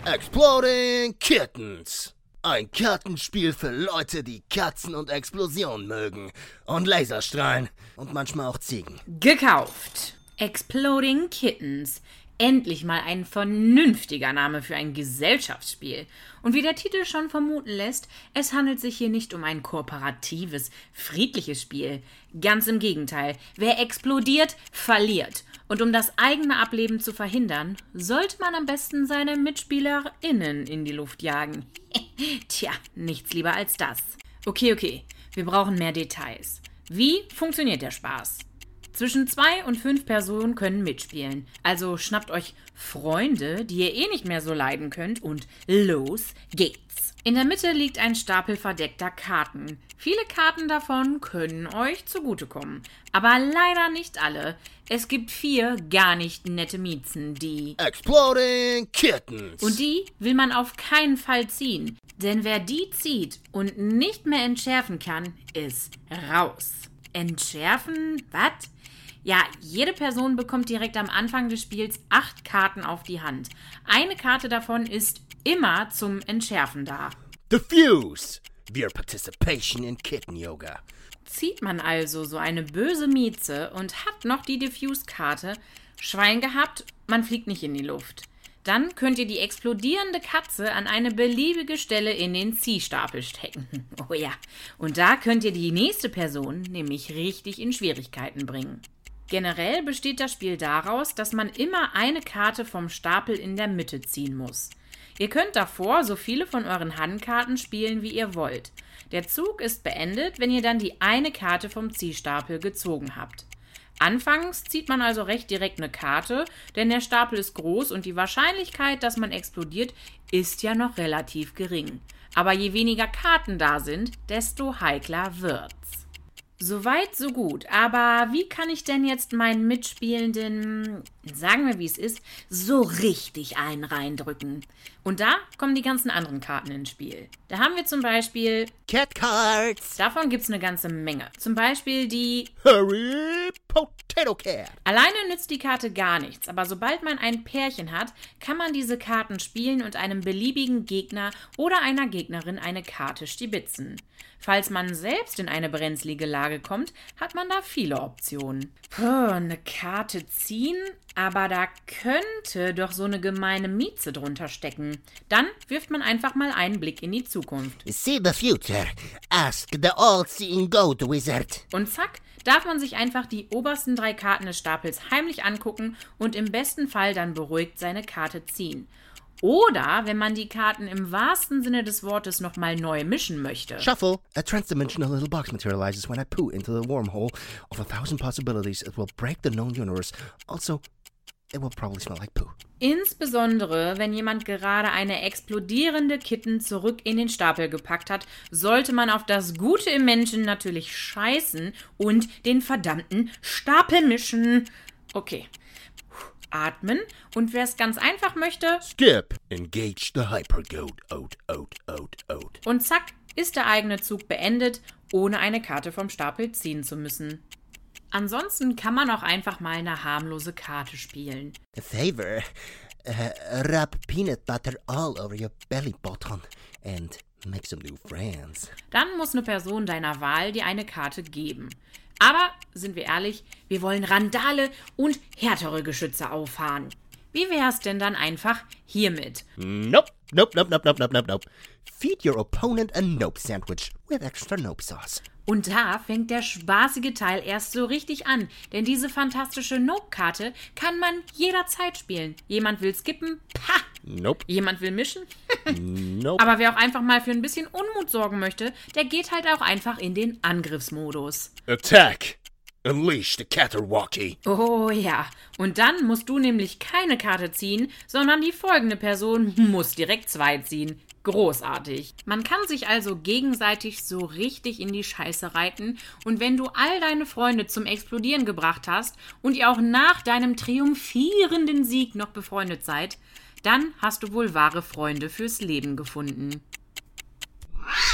Exploding Kittens. Ein Kartenspiel für Leute, die Katzen und Explosionen mögen. Und Laserstrahlen. Und manchmal auch Ziegen. Gekauft. Exploding Kittens. Endlich mal ein vernünftiger Name für ein Gesellschaftsspiel. Und wie der Titel schon vermuten lässt, es handelt sich hier nicht um ein kooperatives, friedliches Spiel. Ganz im Gegenteil. Wer explodiert, verliert. Und um das eigene Ableben zu verhindern, sollte man am besten seine MitspielerInnen in die Luft jagen. Tja, nichts lieber als das. Okay. Wir brauchen mehr Details. Wie funktioniert der Spaß? Zwischen 2 und 5 Personen können mitspielen. Also schnappt euch Freunde, die ihr nicht mehr so leiden könnt, und los geht's. In der Mitte liegt ein Stapel verdeckter Karten. Viele Karten davon können euch zugutekommen. Aber leider nicht alle. Es gibt 4 gar nicht nette Miezen, die Exploding Kittens. Und die will man auf keinen Fall ziehen. Denn wer die zieht und nicht mehr entschärfen kann, ist raus. Entschärfen? Was? Ja, jede Person bekommt direkt am Anfang des Spiels 8 Karten auf die Hand. Eine Karte davon ist immer zum Entschärfen da. Diffuse. Your participation in Kitten Yoga. Zieht man also so eine böse Mieze und hat noch die Diffuse-Karte, Schwein gehabt, man fliegt nicht in die Luft. Dann könnt ihr die explodierende Katze an eine beliebige Stelle in den Ziehstapel stecken. Oh ja, und da könnt ihr die nächste Person nämlich richtig in Schwierigkeiten bringen. Generell besteht das Spiel daraus, dass man immer eine Karte vom Stapel in der Mitte ziehen muss. Ihr könnt davor so viele von euren Handkarten spielen, wie ihr wollt. Der Zug ist beendet, wenn ihr dann die eine Karte vom Ziehstapel gezogen habt. Anfangs zieht man also recht direkt eine Karte, denn der Stapel ist groß und die Wahrscheinlichkeit, dass man explodiert, ist ja noch relativ gering. Aber je weniger Karten da sind, desto heikler wird's. Soweit, so gut. Aber wie kann ich denn jetzt meinen Mitspielenden, sagen wir wie es ist, so richtig einen reindrücken? Und da kommen die ganzen anderen Karten ins Spiel. Da haben wir zum Beispiel Cat Cards. Davon gibt's eine ganze Menge. Zum Beispiel die Hurry Potato Cat. Alleine nützt die Karte gar nichts, aber sobald man ein Pärchen hat, kann man diese Karten spielen und einem beliebigen Gegner oder einer Gegnerin eine Karte stibitzen. Falls man selbst in eine brenzlige Lage kommt, hat man da viele Optionen. Eine Karte ziehen? Aber da könnte doch so eine gemeine Mieze drunter stecken. Dann wirft man einfach mal einen Blick in die Zukunft. See the future. Ask the all-seeing goat wizard. Und zack, darf man sich einfach die obersten 3 Karten des Stapels heimlich angucken und im besten Fall dann beruhigt seine Karte ziehen. Oder, wenn man die Karten im wahrsten Sinne des Wortes nochmal neu mischen möchte. Shuffle. A transdimensional little box materializes when I poo into the wormhole of 1,000 possibilities. It will break the known universe. Also, it will probably smell like poo. Insbesondere, wenn jemand gerade eine explodierende Kitten zurück in den Stapel gepackt hat, sollte man auf das Gute im Menschen natürlich scheißen und den verdammten Stapel mischen. Okay. Atmen. Und wer es ganz einfach möchte, Skip. Engage the hypergoat. Out. Und zack, ist der eigene Zug beendet, ohne eine Karte vom Stapel ziehen zu müssen. Ansonsten kann man auch einfach mal eine harmlose Karte spielen. A favor. Rub peanut butter all over your belly button and make some new friends. Dann muss eine Person deiner Wahl dir eine Karte geben. Aber, sind wir ehrlich, wir wollen Randale und härtere Geschütze auffahren. Wie wär's denn dann einfach hiermit? Nope. Feed your opponent a nope sandwich with extra nope sauce. Und da fängt der spaßige Teil erst so richtig an, denn diese fantastische Nope-Karte kann man jederzeit spielen. Jemand will skippen? Pah! Nope. Jemand will mischen? Nope. Aber wer auch einfach mal für ein bisschen Unmut sorgen möchte, der geht halt auch einfach in den Angriffsmodus. Attack! Unleash the Caterwalkie. Oh ja, und dann musst du nämlich keine Karte ziehen, sondern die folgende Person muss direkt 2 ziehen. Großartig. Man kann sich also gegenseitig so richtig in die Scheiße reiten und wenn du all deine Freunde zum Explodieren gebracht hast und ihr auch nach deinem triumphierenden Sieg noch befreundet seid, dann hast du wohl wahre Freunde fürs Leben gefunden.